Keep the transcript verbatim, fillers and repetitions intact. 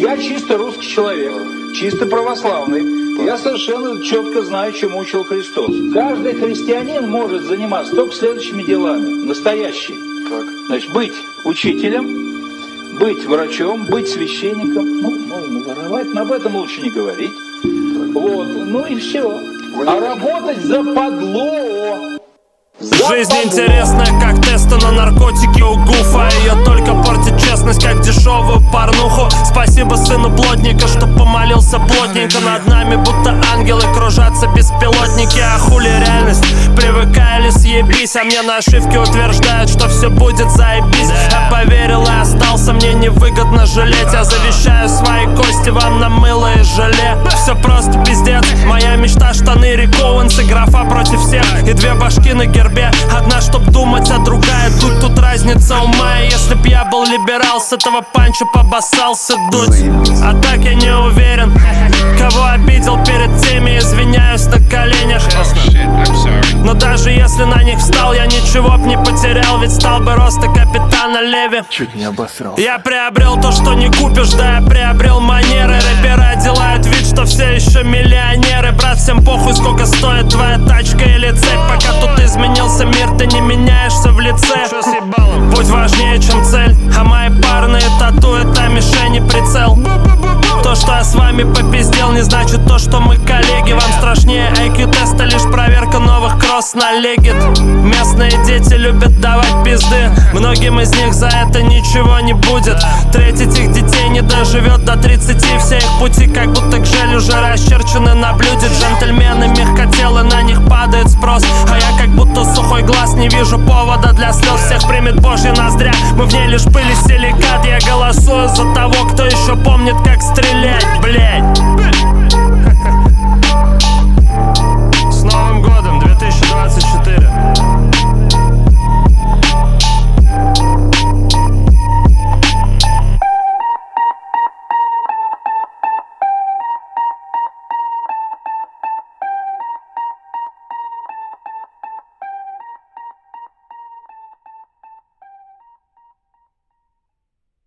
Я чисто русский человек, чисто православный. Я совершенно четко знаю, чему учил Христос. Каждый христианин может заниматься только следующими делами. Настоящие. Так. Значит, быть учителем, быть врачом, быть священником. Ну, можно воровать, но об этом лучше не говорить. Вот, ну и все. А работать западло. Жизнь интересная, как тесты на наркотики у Гуфа. Ее только портит честность, как дешевую порнуху. Спасибо сыну плотника, что помолился плотненько. Над нами будто ангелы кружатся беспилотники. А хули реальность? Привыкай или съебись. А мне на ошибке утверждают, что все будет заебись. Я поверил и остался, мне невыгодно жалеть. Я завещаю свои кости вам на мыло и желе. Все просто пиздец, моя мечта штаны Рик Оуэнс и графа против всех. И две башки на гербе. Одна, чтоб думать, а другая дуть. Тут разница ума, и если б я был либерал, с этого панча побоссался дуть. А так я не уверен, кого обидел перед теми, извиняюсь на коленях. Но даже если на них встал, я ничего б не потерял, ведь стал бы роста капитана Леви. Чуть не обосрался. Я приобрел то, что не купишь, да, я приобрел манеры. Рэперы делают вид, что все еще миллионеры. Брат, всем похуй, сколько стоит твоя тачка или цепь. Пока тут изменился мир, ты не меняешься в лице. Будь важнее, чем цель, а мои парные тату — это мишень и прицел. То, что я с вами попиздел, не значит то, что мы коллеги. Вам страшнее ай кью-теста, лишь проверка новых кросс на легит. Местные дети любят давать пизды, многим из них за это ничего не будет. Треть этих детей не доживет до тридцати. Все их пути как будто гжель уже расчерчены на блюде. Джентльмены мягкотелы, на них падает спрос. А я как будто сухой глаз, не вижу повода для слез. Всех примет божья ноздря, мы в ней лишь пыль и силикат. Я голосую за того, кто еще помнит